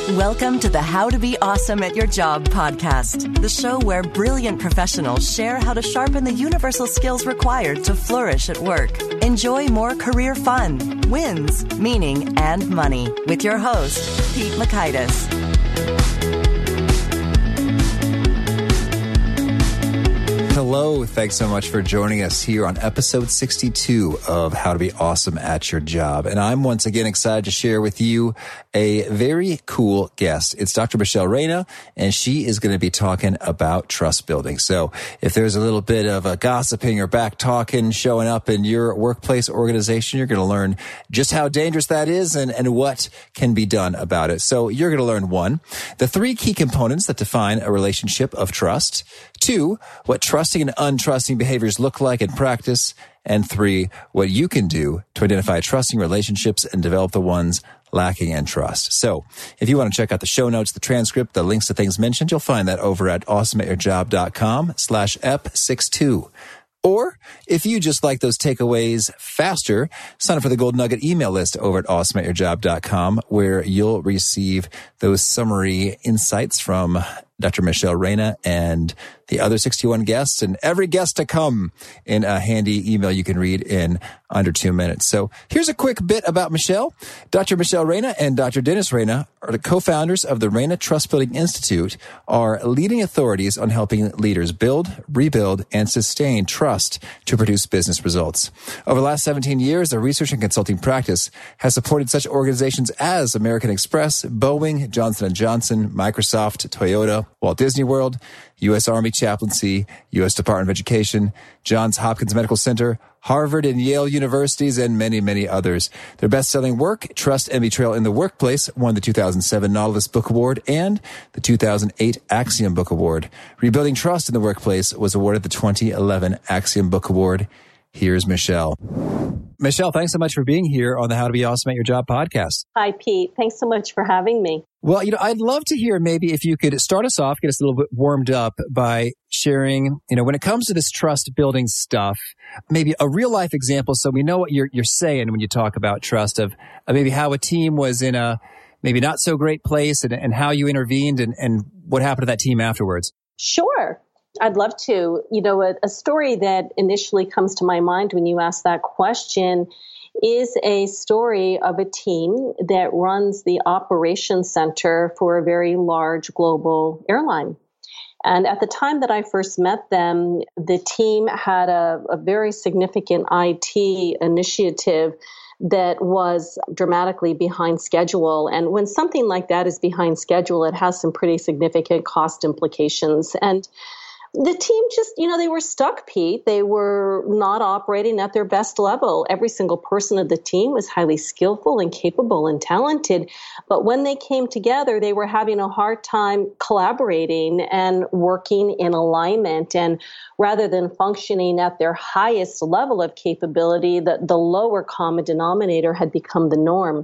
Welcome to the How to Be Awesome at Your Job podcast, the show where brilliant professionals share how to sharpen the universal skills required to flourish at work. Enjoy more career fun, wins, meaning, and money with your host, Pete Mockaitis. Hello, thanks so much for joining us here on episode 62 of How to Be Awesome at Your Job. And I'm once again excited to share with you a very cool guest. It's Dr. Michelle Reyna, and she is going to be talking about trust building. So if there's a little bit of a gossiping or back talking showing up in your workplace organization, you're going to learn just how dangerous that is and what can be done about it. So you're going to learn 1, the 3 key components that define a relationship of trust. 2, what trusting and untrusting behaviors look like in practice. And 3, what you can do to identify trusting relationships and develop the ones lacking in trust. So if you want to check out the show notes, the transcript, the links to things mentioned, you'll find that over at awesomeatyourjob.com/ep62. Or if you just like those takeaways faster, sign up for the Gold Nugget email list over at awesomeatyourjob.com, where you'll receive those summary insights from Dr. Michelle Reyna and the other 61 guests and every guest to come in a handy email you can read in under 2 minutes. So here's a quick bit about Michelle. Dr. Michelle Reyna and Dr. Dennis Reyna are the co-founders of the Reyna Trust Building Institute, are leading authorities on helping leaders build, rebuild, and sustain trust to produce business results. Over the last 17 years, their research and consulting practice has supported such organizations as American Express, Boeing, Johnson & Johnson, Microsoft, Toyota, Walt Disney World, U.S. Army Chaplaincy, U.S. Department of Education, Johns Hopkins Medical Center, Harvard and Yale Universities, and many, many others. Their best-selling work, Trust and Betrayal in the Workplace, won the 2007 Nautilus Book Award and the 2008 Axiom Book Award. Rebuilding Trust in the Workplace was awarded the 2011 Axiom Book Award. Here's Michelle. Michelle, thanks so much for being here on the How to Be Awesome at Your Job podcast. Hi, Pete. Thanks so much for having me. Well, I'd love to hear maybe if you could start us off, get us a little bit warmed up by sharing, when it comes to this trust building stuff, maybe a real life example so we know what you're saying when you talk about trust of maybe how a team was in a maybe not so great place and how you intervened and what happened to that team afterwards. Sure. I'd love to. A story that initially comes to my mind when you ask that question is a story of a team that runs the operations center for a very large global airline. And at the time that I first met them, the team had a very significant IT initiative that was dramatically behind schedule. And when something like that is behind schedule, it has some pretty significant cost implications. And the team just, they were stuck, Pete. They were not operating at their best level. Every single person of the team was highly skillful and capable and talented. But when they came together, they were having a hard time collaborating and working in alignment. And rather than functioning at their highest level of capability, the lower common denominator had become the norm.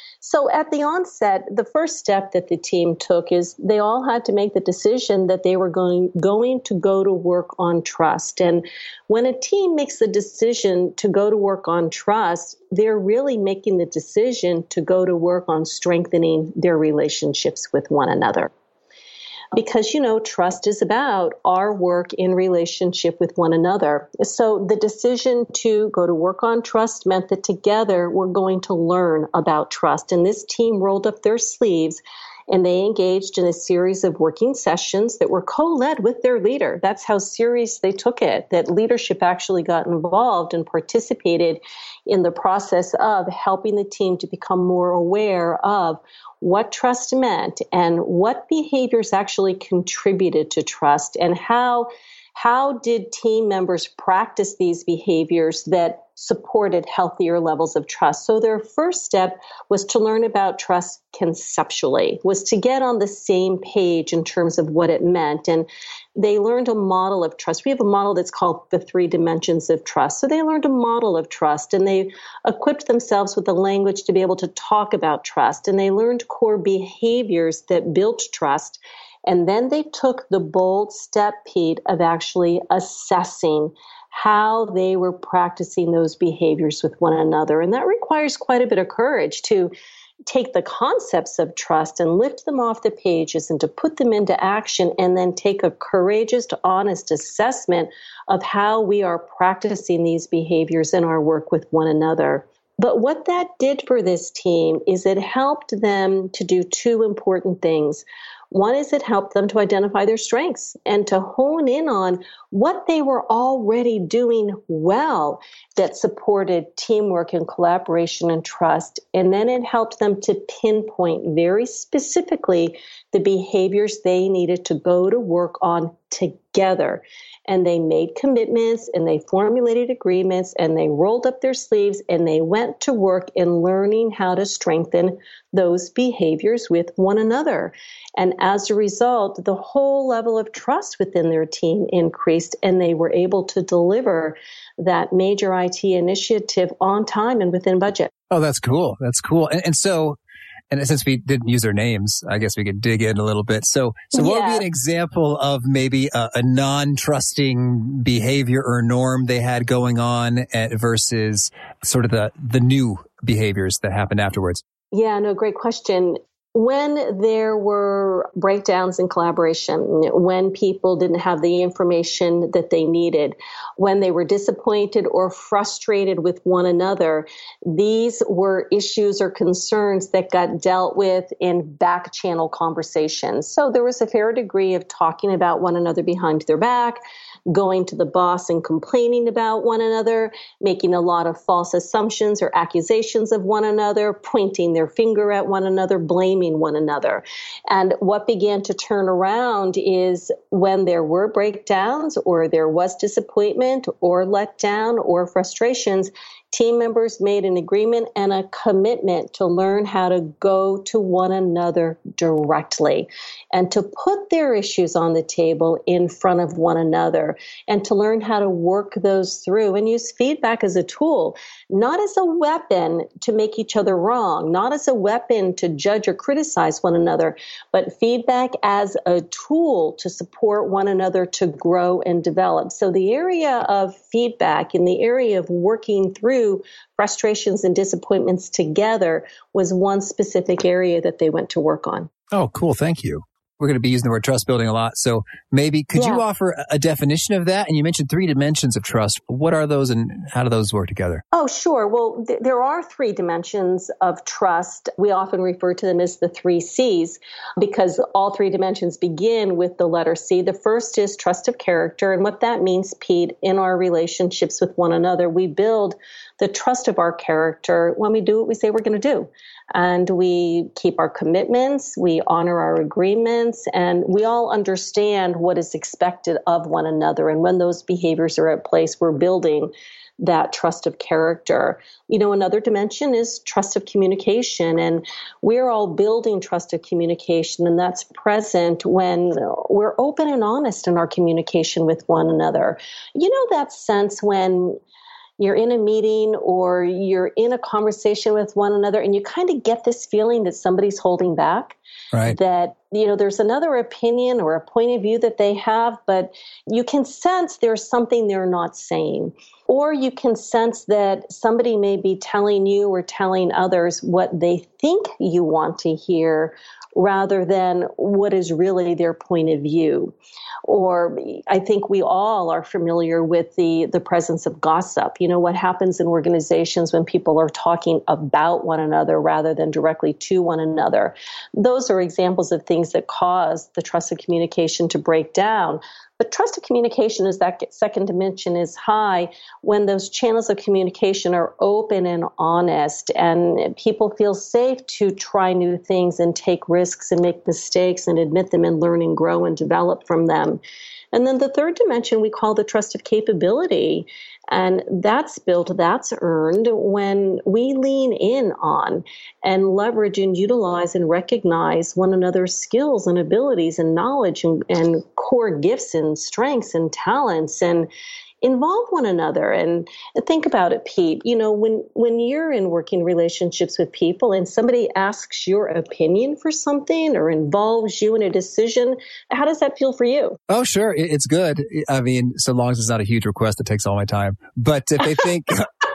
So at the onset, the first step that the team took is they all had to make the decision that they were going to go to work on trust. And when a team makes the decision to go to work on trust, they're really making the decision to go to work on strengthening their relationships with one another. Because, trust is about our work in relationship with one another. So the decision to go to work on trust meant that together we're going to learn about trust. And this team rolled up their sleeves and they engaged in a series of working sessions that were co-led with their leader. That's how serious they took it, that leadership actually got involved and participated in the process of helping the team to become more aware of what trust meant and what behaviors actually contributed to trust and how did team members practice these behaviors that supported healthier levels of trust. So their first step was to learn about trust conceptually, was to get on the same page in terms of what it meant. And they learned a model of trust. We have a model that's called the 3 dimensions of trust. So they learned a model of trust and they equipped themselves with the language to be able to talk about trust. And they learned core behaviors that built trust. And then they took the bold step, Pete, of actually assessing how they were practicing those behaviors with one another. And that requires quite a bit of courage to take the concepts of trust and lift them off the pages and to put them into action, and then take a courageous, honest assessment of how we are practicing these behaviors in our work with one another. But what that did for this team is it helped them to do two important things. One is it helped them to identify their strengths and to hone in on what they were already doing well that supported teamwork and collaboration and trust. And then it helped them to pinpoint very specifically the behaviors they needed to go to work on together. And they made commitments and they formulated agreements and they rolled up their sleeves and they went to work in learning how to strengthen those behaviors with one another. And as a result, the whole level of trust within their team increased and they were able to deliver that major IT initiative on time and within budget. Oh, that's cool. That's cool. And since we didn't use their names, I guess we could dig in a little bit. So what would be an example of maybe a non-trusting behavior or norm they had going on versus sort of the new behaviors that happened afterwards? Yeah, no, great question. When there were breakdowns in collaboration, when people didn't have the information that they needed, when they were disappointed or frustrated with one another, these were issues or concerns that got dealt with in back channel conversations. So there was a fair degree of talking about one another behind their back, going to the boss and complaining about one another, making a lot of false assumptions or accusations of one another, pointing their finger at one another, blaming one another. And what began to turn around is when there were breakdowns or there was disappointment or letdown or frustrations, team members made an agreement and a commitment to learn how to go to one another directly and to put their issues on the table in front of one another and to learn how to work those through and use feedback as a tool, not as a weapon to make each other wrong, not as a weapon to judge or criticize one another, but feedback as a tool to support one another to grow and develop. So the area of feedback in the area of working through frustrations and disappointments together was one specific area that they went to work on. Oh, cool. Thank you. We're going to be using the word trust building a lot. So maybe could you offer a definition of that? And you mentioned 3 dimensions of trust. What are those and how do those work together? Oh, sure. Well, there are 3 dimensions of trust. We often refer to them as the 3 C's because all 3 dimensions begin with the letter C. The first is trust of character. And what that means, Pete, in our relationships with one another, we build the trust of our character when we do what we say we're going to do. And we keep our commitments, we honor our agreements, and we all understand what is expected of one another. And when those behaviors are at place, we're building that trust of character. You know, another dimension is trust of communication. And we're all building trust of communication, and that's present when we're open and honest in our communication with one another. You know, that sense when you're in a meeting or you're in a conversation with one another and you kind of get this feeling that somebody's holding back, right? That, you know, there's another opinion or a point of view that they have, but you can sense there's something they're not saying. Or you can sense that somebody may be telling you or telling others what they think you want to hear rather than what is really their point of view. Or I think we all are familiar with the presence of gossip. You know, what happens in organizations when people are talking about one another rather than directly to one another. Those are examples of things that cause the trust of communication to break down. But trust of communication is that second dimension is high when those channels of communication are open and honest and people feel safe to try new things and take risks and make mistakes and admit them and learn and grow and develop from them. And then the third dimension we call the trust of capability. And that's built, that's earned when we lean in on and leverage and utilize and recognize one another's skills and abilities and knowledge and core gifts and strengths and talents and involve one another. And think about it, Pete. You know, when you're in working relationships with people and somebody asks your opinion for something or involves you in a decision, how does that feel for you? Oh, sure. It's good. I mean, so long as it's not a huge request that takes all my time. But if they think,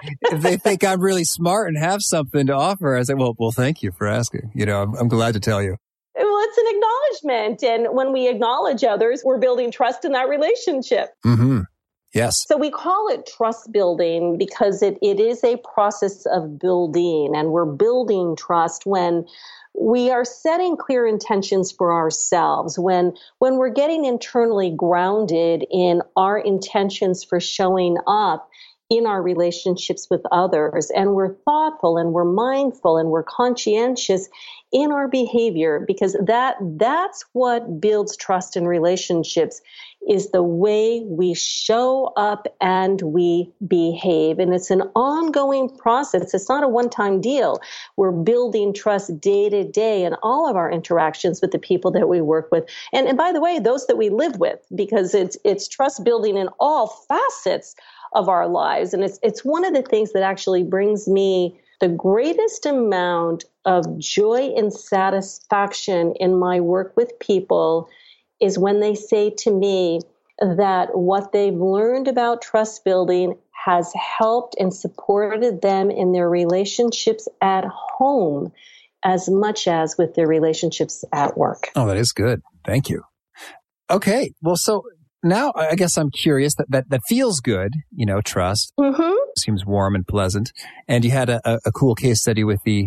if they think I'm really smart and have something to offer, I say, well, thank you for asking. I'm glad to tell you. Well, it's an acknowledgement. And when we acknowledge others, we're building trust in that relationship. Mm-hmm. Yes. So we call it trust building because it is a process of building, and we're building trust when we are setting clear intentions for ourselves, when we're getting internally grounded in our intentions for showing up in our relationships with others, and we're thoughtful and we're mindful and we're conscientious in our behavior, because that's what builds trust in relationships, is the way we show up and we behave. And it's an ongoing process. It's not a one-time deal. We're building trust day to day in all of our interactions with the people that we work with. And by the way, those that we live with, because it's trust building in all facets of our lives. And it's one of the things that actually brings me the greatest amount of joy and satisfaction in my work with people is when they say to me that what they've learned about trust building has helped and supported them in their relationships at home as much as with their relationships at work. Oh, that is good. Thank you. Okay. Well, so now I guess I'm curious, that feels good, trust. Mm-hmm. Seems warm and pleasant. And you had a cool case study with the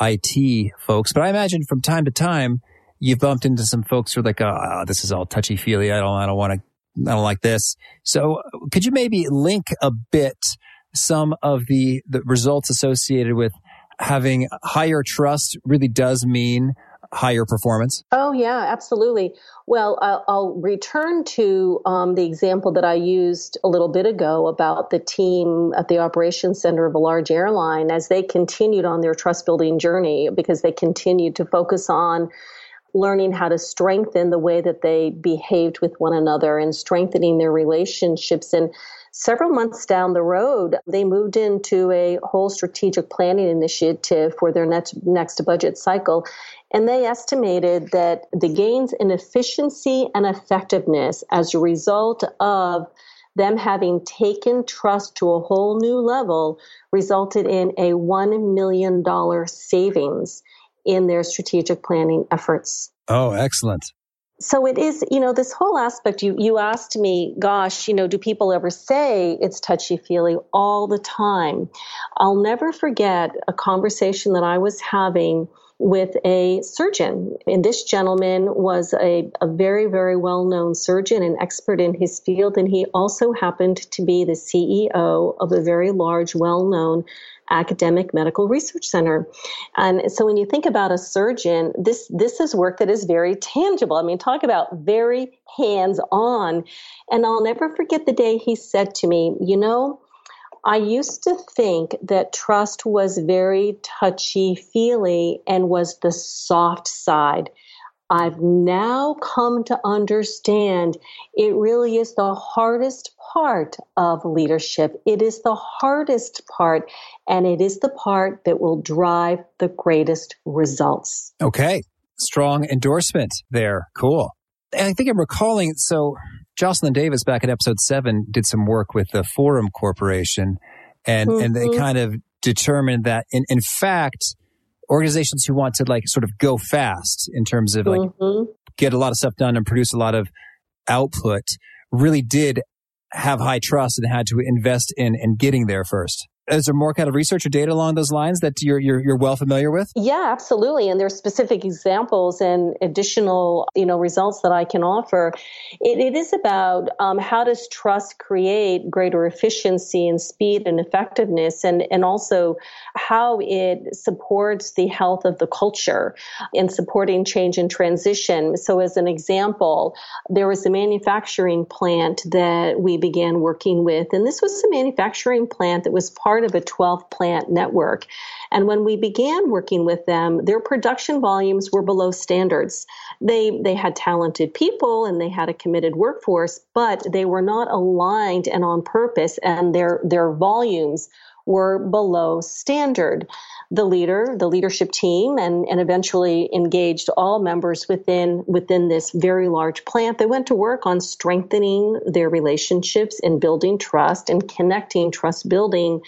IT folks. But I imagine from time to time, you've bumped into some folks who are like, oh, this is all touchy-feely. I don't like this. So could you maybe link a bit some of the results associated with having higher trust really does mean higher performance? Oh, yeah, absolutely. Well, I'll return to the example that I used a little bit ago about the team at the operations center of a large airline as they continued on their trust building journey, because they continued to focus on learning how to strengthen the way that they behaved with one another and strengthening their relationships. And several months down the road, they moved into a whole strategic planning initiative for their next budget cycle. And they estimated that the gains in efficiency and effectiveness as a result of them having taken trust to a whole new level resulted in a $1 million savings in their strategic planning efforts. Oh, excellent. So it is, this whole aspect, you asked me, gosh, do people ever say it's touchy-feely? All the time. I'll never forget a conversation that I was having with a surgeon. And this gentleman was a very, very well-known surgeon and expert in his field. And he also happened to be the CEO of a very large, well-known academic medical research center. And so when you think about a surgeon, this is work that is very tangible. I mean, talk about very hands-on. And I'll never forget the day he said to me, I used to think that trust was very touchy-feely and was the soft side. I've now come to understand it really is the hardest part of leadership. It is the hardest part, and it is the part that will drive the greatest results. Okay. Strong endorsement there. Cool. And I think I'm recalling, so Jocelyn Davis back in episode 7 did some work with the Forum Corporation, and they kind of determined that in fact, organizations who want to sort of go fast in terms of get a lot of stuff done and produce a lot of output really did have high trust and had to invest in getting there first. Is there more kind of research or data along those lines that you're well familiar with? Yeah, absolutely. And there's specific examples and additional, results that I can offer. It is about how does trust create greater efficiency and speed and effectiveness, and also how it supports the health of the culture and supporting change and transition. So as an example, there was a manufacturing plant that we began working with, and this was a manufacturing plant that was part of a 12-plant network. And when we began working with them, their production volumes were below standards. They had talented people and they had a committed workforce, but they were not aligned and on purpose, and their volumes were below standard. The leadership team, and eventually engaged all members within this very large plant. They went to work on strengthening their relationships and building trust and connecting trust building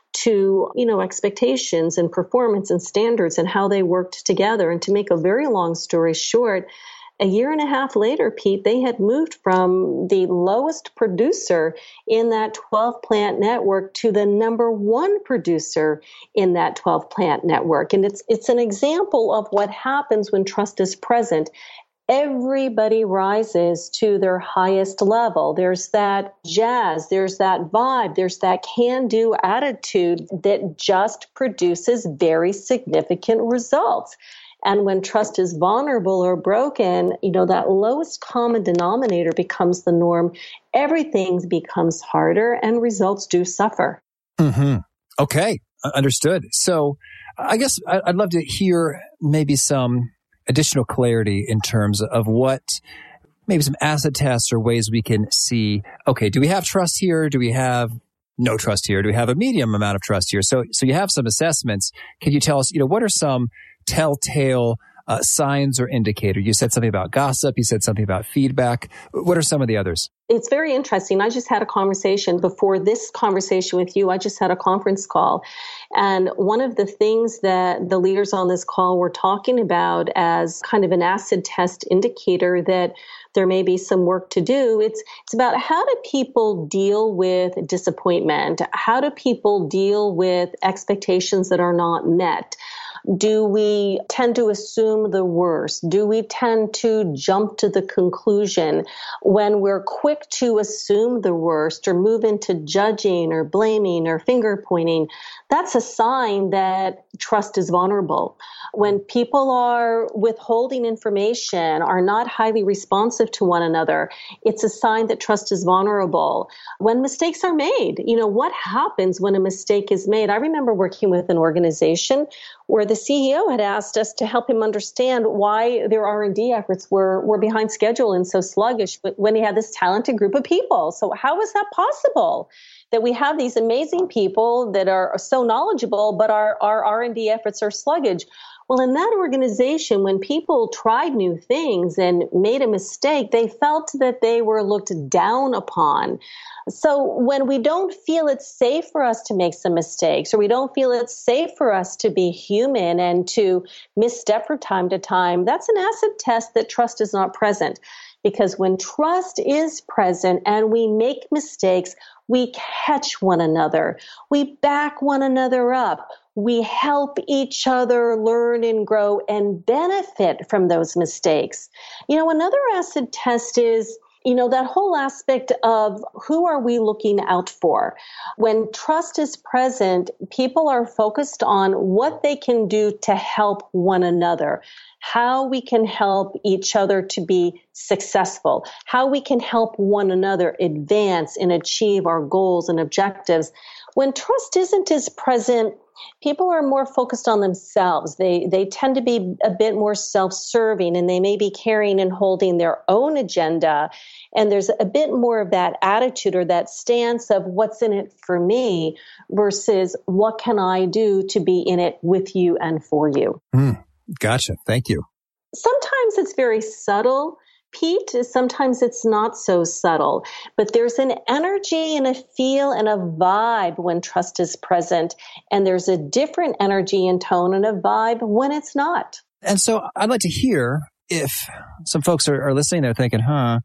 to, expectations and performance and standards and how they worked together. And to make a very long story short, a year and a half later, Pete, they had moved from the lowest producer in that 12-plant network to the number one producer in that 12-plant network. And it's an example of what happens when trust is present. Everybody rises to their highest level. There's that jazz, there's that vibe, there's that can-do attitude that just produces very significant results. And when trust is vulnerable or broken, that lowest common denominator becomes the norm. Everything becomes harder and results do suffer. Mm-hmm. Okay, understood. So I guess I'd love to hear maybe some additional clarity in terms of what maybe some acid tests or ways we can see, okay, do we have trust here? Do we have no trust here? Do we have a medium amount of trust here? So you have some assessments. Can you tell us, what are some telltale signs or indicators? You said something about gossip. You said something about feedback. What are some of the others? It's very interesting. I just had a conversation before this conversation with you. I just had a conference call. And one of the things that the leaders on this call were talking about as kind of an acid test indicator that there may be some work to do, it's about how do people deal with disappointment? How do people deal with expectations that are not met? Do we tend to assume the worst? Do we tend to jump to the conclusion when we're quick to assume the worst or move into judging or blaming or finger pointing? That's a sign that trust is vulnerable. When people are withholding information, are not highly responsive to one another, it's a sign that trust is vulnerable. When mistakes are made, what happens when a mistake is made? I remember working with an organization where the CEO had asked us to help him understand why their R&D efforts were behind schedule and so sluggish when he had this talented group of people. So how is that possible? That we have these amazing people that are so knowledgeable, but our R&D efforts are sluggish. Well, in that organization, when people tried new things and made a mistake, they felt that they were looked down upon. So when we don't feel it's safe for us to make some mistakes, or we don't feel it's safe for us to be human and to misstep from time to time, that's an acid test that trust is not present. Because when trust is present and we make mistakes, we catch one another. We back one another up. We help each other learn and grow and benefit from those mistakes. Another acid test is, that whole aspect of who are we looking out for? When trust is present, people are focused on what they can do to help one another, how we can help each other to be successful, how we can help one another advance and achieve our goals and objectives. When trust isn't as present, people are more focused on themselves. They tend to be a bit more self-serving, and they may be carrying and holding their own agenda. And there's a bit more of that attitude or that stance of what's in it for me versus what can I do to be in it with you and for you. Gotcha. Thank you. Sometimes it's very subtle, Pete. Sometimes it's not so subtle, but there's an energy and a feel and a vibe when trust is present. And there's a different energy and tone and a vibe when it's not. And so I'd like to hear if some folks are listening, they're thinking,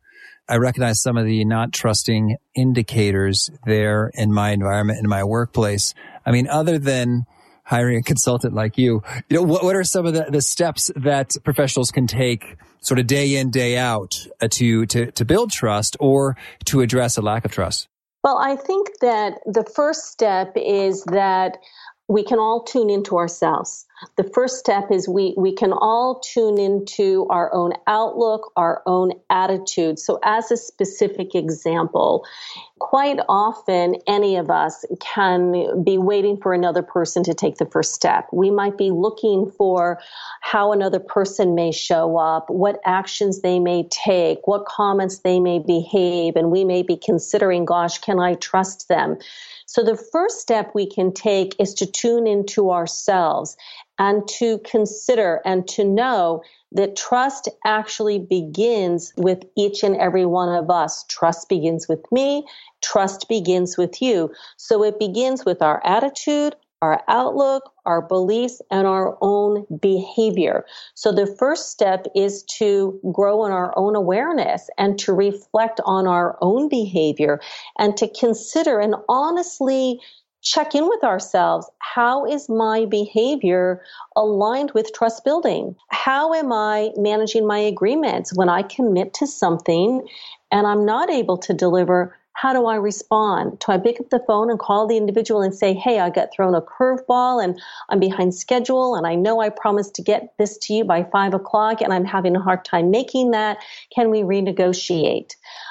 I recognize some of the not trusting indicators there in my environment, in my workplace. I mean, other than hiring a consultant like you, what are some of the steps that professionals can take sort of day in, day out to build trust or to address a lack of trust? Well, I think that the first step is that we can all tune into ourselves. The first step is we can all tune into our own outlook, our own attitude. So as a specific example, quite often any of us can be waiting for another person to take the first step. We might be looking for how another person may show up, what actions they may take, what comments they may behave, and we may be considering, gosh, can I trust them? So the first step we can take is to tune into ourselves and to consider and to know that trust actually begins with each and every one of us. Trust begins with me. Trust begins with you. So it begins with our attitude, our outlook, our beliefs, and our own behavior. So the first step is to grow in our own awareness and to reflect on our own behavior and to consider and honestly check in with ourselves. How is my behavior aligned with trust building? How am I managing my agreements when I commit to something and I'm not able to deliver? How do I respond? Do I pick up the phone and call the individual and say, hey, I got thrown a curveball and I'm behind schedule and I know I promised to get this to you by 5:00 and I'm having a hard time making that. Can we renegotiate?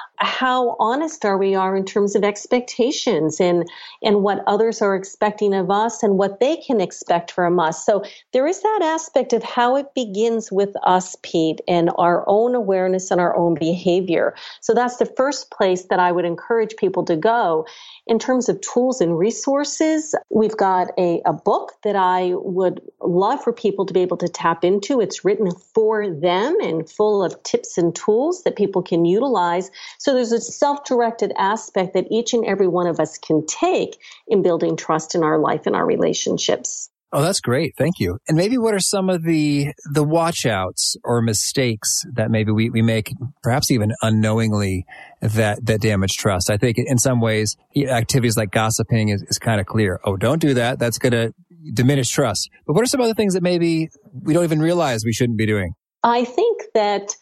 How honest are we in terms of expectations and what others are expecting of us and what they can expect from us. So there is that aspect of how it begins with us, Pete, and our own awareness and our own behavior. So that's the first place that I would encourage people to go. In terms of tools and resources, we've got a book that I would love for people to be able to tap into. It's written for them and full of tips and tools that people can utilize. So there's a self-directed aspect that each and every one of us can take in building trust in our life and our relationships. Oh, that's great. Thank you. And maybe what are some of the watch outs or mistakes that maybe we make, perhaps even unknowingly, that damage trust? I think in some ways, activities like gossiping is kind of clear. Oh, don't do that. That's going to diminish trust. But what are some other things that maybe we don't even realize we shouldn't be doing? I think that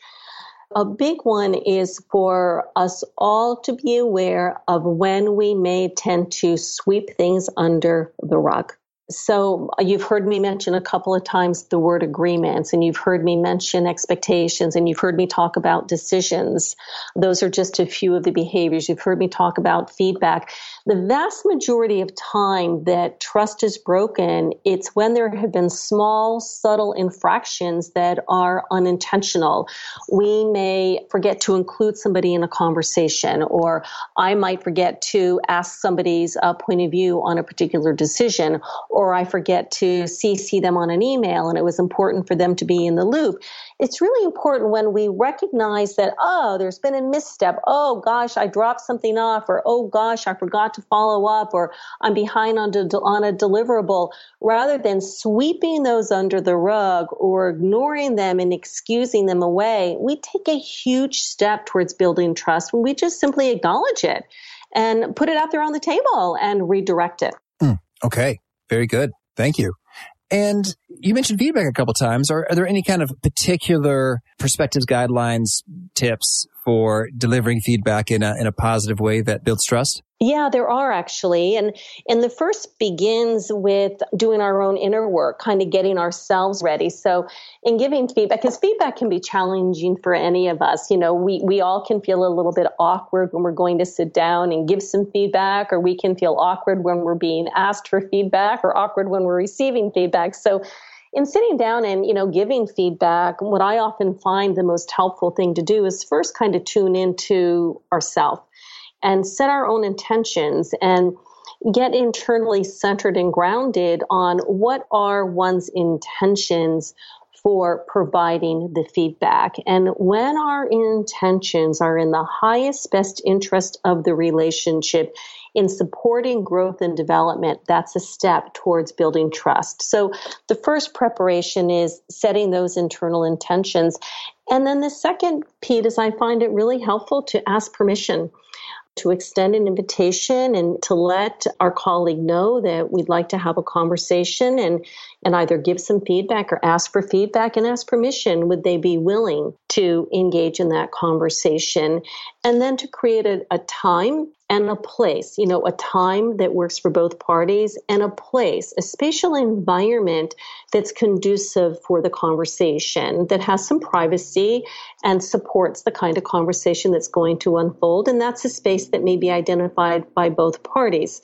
a big one is for us all to be aware of when we may tend to sweep things under the rug. So you've heard me mention a couple of times the word agreements, and you've heard me mention expectations, and you've heard me talk about decisions. Those are just a few of the behaviors. You've heard me talk about feedback. The vast majority of time that trust is broken, it's when there have been small, subtle infractions that are unintentional. We may forget to include somebody in a conversation, or I might forget to ask somebody's point of view on a particular decision, or I forget to CC them on an email and it was important for them to be in the loop. It's really important when we recognize that, oh, there's been a misstep. Oh, gosh, I dropped something off, or oh, gosh, I forgot to follow up, or I'm behind on a deliverable, rather than sweeping those under the rug or ignoring them and excusing them away. We take a huge step towards building trust when we just simply acknowledge it and put it out there on the table and redirect it. Okay. Very good. Thank you. And you mentioned feedback a couple times. Are there any kind of particular perspectives, guidelines, tips for delivering feedback in a positive way that builds trust? Yeah, there are actually. And the first begins with doing our own inner work, kind of getting ourselves ready. So in giving feedback, because feedback can be challenging for any of us. You know, we all can feel a little bit awkward when we're going to sit down and give some feedback, or we can feel awkward when we're being asked for feedback, or awkward when we're receiving feedback. So in sitting down and, giving feedback, what I often find the most helpful thing to do is first kind of tune into ourselves and set our own intentions and get internally centered and grounded on what are one's intentions for providing the feedback. And when our intentions are in the highest, best interest of the relationship, in supporting growth and development, that's a step towards building trust. So the first preparation is setting those internal intentions. And then the second, Pete, is I find it really helpful to ask permission, to extend an invitation and to let our colleague know that we'd like to have a conversation and either give some feedback or ask for feedback and ask permission. Would they be willing to engage in that conversation? And then to create a time and a place, a time that works for both parties and a place, a spatial environment that's conducive for the conversation, that has some privacy and supports the kind of conversation that's going to unfold. And that's a space that may be identified by both parties.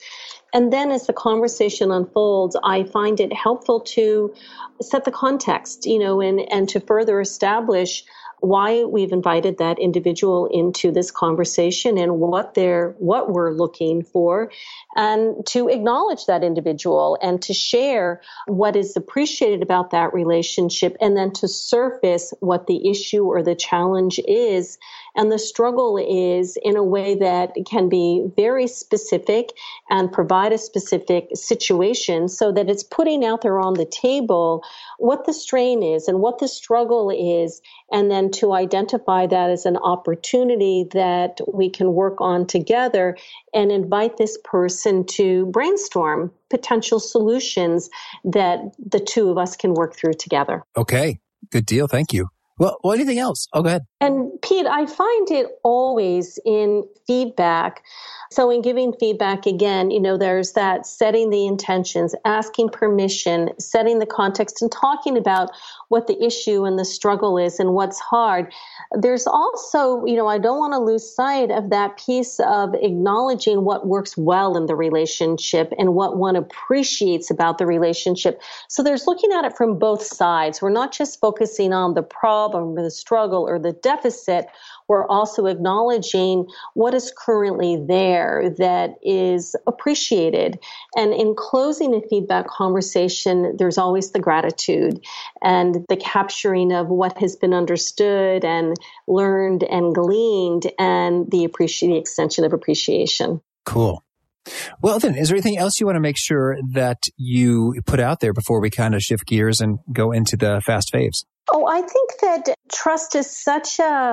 And then as the conversation unfolds, I find it helpful to set the context, and to further establish why we've invited that individual into this conversation and what we're looking for, and to acknowledge that individual and to share what is appreciated about that relationship, and then to surface what the issue or the challenge is and the struggle is in a way that can be very specific and provide a specific situation, so that it's putting out there on the table what the strain is and what the struggle is, and then to identify that as an opportunity that we can work on together and invite this person to brainstorm potential solutions that the two of us can work through together. Okay, good deal. Thank you. Well, anything else? Oh, go ahead. And Pete, I find it always in feedback. So in giving feedback, again, there's that setting the intentions, asking permission, setting the context, and talking about what the issue and the struggle is and what's hard. There's also, I don't want to lose sight of that piece of acknowledging what works well in the relationship and what one appreciates about the relationship. So there's looking at it from both sides. We're not just focusing on the problem or the struggle or the deficit. We're also acknowledging what is currently there that is appreciated. And in closing a feedback conversation, there's always the gratitude and the capturing of what has been understood and learned and gleaned, and the extension of appreciation. Cool. Well, then, is there anything else you want to make sure that you put out there before we kind of shift gears and go into the fast faves? Oh, I think that trust is such a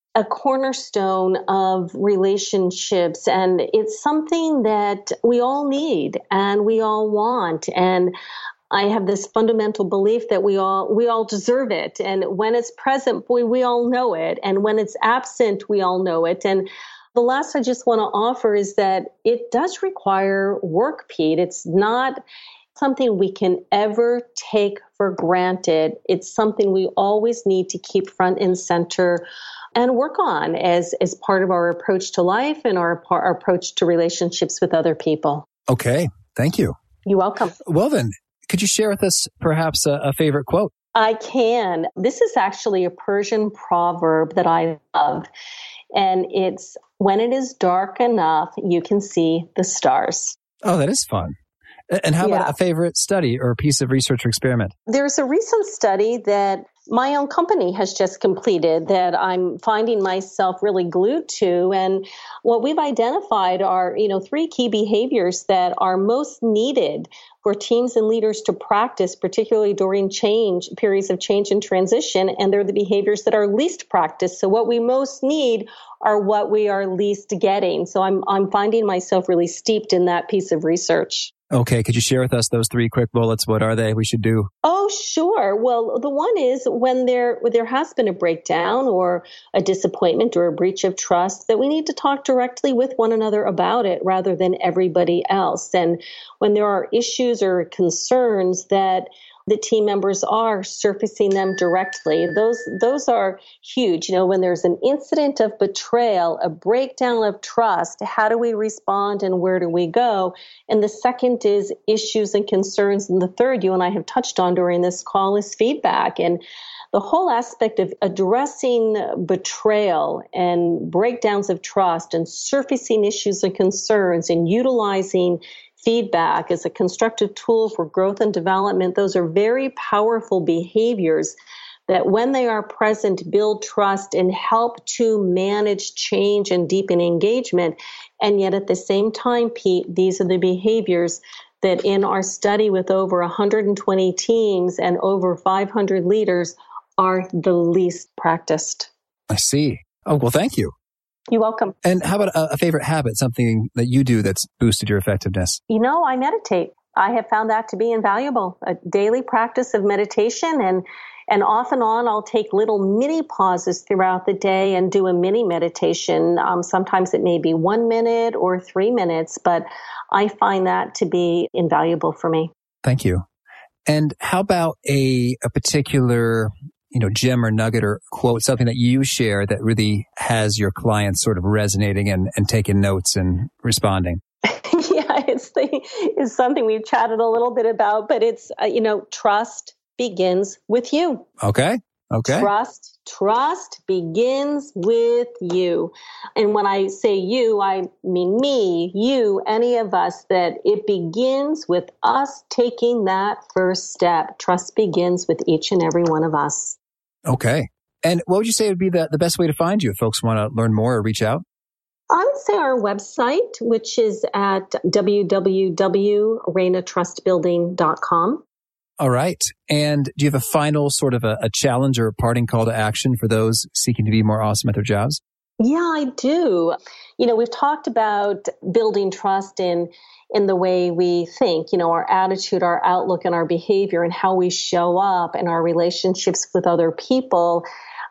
cornerstone of relationships, and it's something that we all need and we all want. And I have this fundamental belief that we all deserve it. And when it's present, boy, we all know it. And when it's absent, we all know it. And the last I just want to offer is that it does require work, Pete. It's not something we can ever take for granted. It's something we always need to keep front and center and work on as part of our approach to life and our approach to relationships with other people. Okay. Thank you. You're welcome. Well, then, could you share with us perhaps a favorite quote? I can. This is actually a Persian proverb that I love. And it's, when it is dark enough, you can see the stars. Oh, that is fun. And how about a favorite study or piece of research or experiment? There's a recent study that my own company has just completed that I'm finding myself really glued to. And what we've identified are, 3 key behaviors that are most needed for teams and leaders to practice, particularly during periods of change and transition. And they're the behaviors that are least practiced. So what we most need are what we are least getting. So I'm finding myself really steeped in that piece of research. Okay. Could you share with us those 3 quick bullets? What are they we should do? Oh, sure. Well, the one is when there has been a breakdown or a disappointment or a breach of trust, that we need to talk directly with one another about it rather than everybody else. And when there are issues or concerns, that the team members are surfacing them directly. Those are huge. When there's an incident of betrayal, a breakdown of trust, how do we respond and where do we go? And the second is issues and concerns. And the third, you and I have touched on during this call, is feedback. And the whole aspect of addressing betrayal and breakdowns of trust and surfacing issues and concerns and utilizing feedback as a constructive tool for growth and development, those are very powerful behaviors that, when they are present, build trust and help to manage change and deepen engagement. And yet at the same time, Pete, these are the behaviors that in our study with over 120 teams and over 500 leaders are the least practiced. I see. Oh, well, thank you. You're welcome. And how about a favorite habit, something that you do that's boosted your effectiveness? I meditate. I have found that to be invaluable. A daily practice of meditation, and off and on, I'll take little mini pauses throughout the day and do a mini meditation. Sometimes it may be 1 minute or 3 minutes, but I find that to be invaluable for me. Thank you. And how about a particular gem or nugget or quote, something that you share that really has your clients sort of resonating and taking notes and responding? Yeah, It's something we've chatted a little bit about, but it's, trust begins with you. Okay. Trust begins with you. And when I say you, I mean me, you, any of us, that it begins with us taking that first step. Trust begins with each and every one of us. Okay. And what would you say would be the best way to find you if folks want to learn more or reach out? I would say our website, which is at www.reinatrustbuilding.com. All right. And do you have a final sort of a challenge or a parting call to action for those seeking to be more awesome at their jobs? Yeah, I do. We've talked about building trust in the way we think, our attitude, our outlook, and our behavior, and how we show up in our relationships with other people.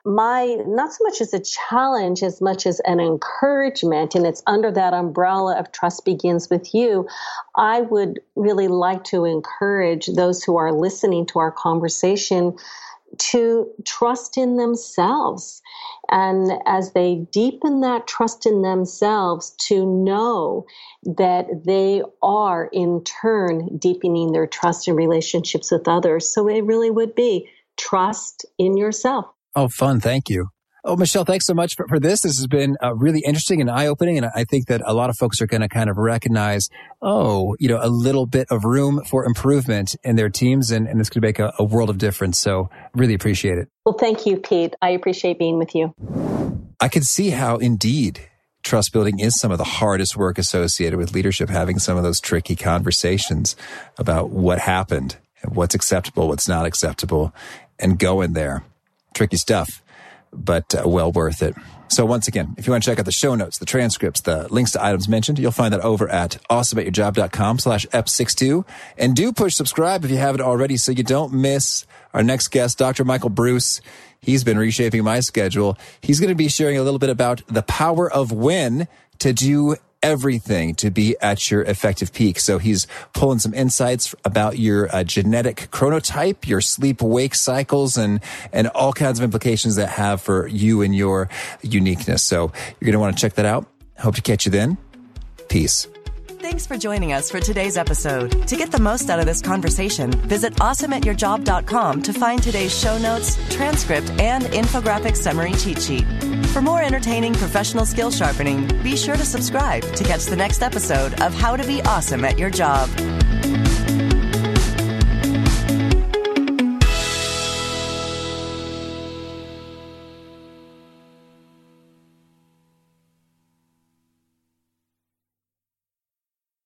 Not so much as a challenge as much as an encouragement, and it's under that umbrella of trust begins with you. I would really like to encourage those who are listening to our conversation to trust in themselves. And as they deepen that trust in themselves, to know that they are in turn deepening their trust in relationships with others. So it really would be trust in yourself. Oh, fun. Thank you. Oh, Michelle, thanks so much for this. This has been really interesting and eye-opening. And I think that a lot of folks are going to kind of recognize, a little bit of room for improvement in their teams. And it's going to make a world of difference. So really appreciate it. Well, thank you, Pete. I appreciate being with you. I can see how indeed trust building is some of the hardest work associated with leadership, having some of those tricky conversations about what happened, and what's acceptable, what's not acceptable, and going there. Tricky stuff, but well worth it. So once again, if you want to check out the show notes, the transcripts, the links to items mentioned, you'll find that over at awesomeatyourjob.com/ep62. And do push subscribe if you haven't already so you don't miss our next guest, Dr. Michael Breus. He's been reshaping my schedule. He's going to be sharing a little bit about the power of when to do everything to be at your effective peak. So he's pulling some insights about your genetic chronotype, your sleep-wake cycles, and all kinds of implications that have for you and your uniqueness. So you're going to want to check that out. Hope to catch you then. Peace. Thanks for joining us for today's episode. To get the most out of this conversation, visit awesomeatyourjob.com to find today's show notes, transcript, and infographic summary cheat sheet. For more entertaining professional skill sharpening, be sure to subscribe to catch the next episode of How to Be Awesome at Your Job.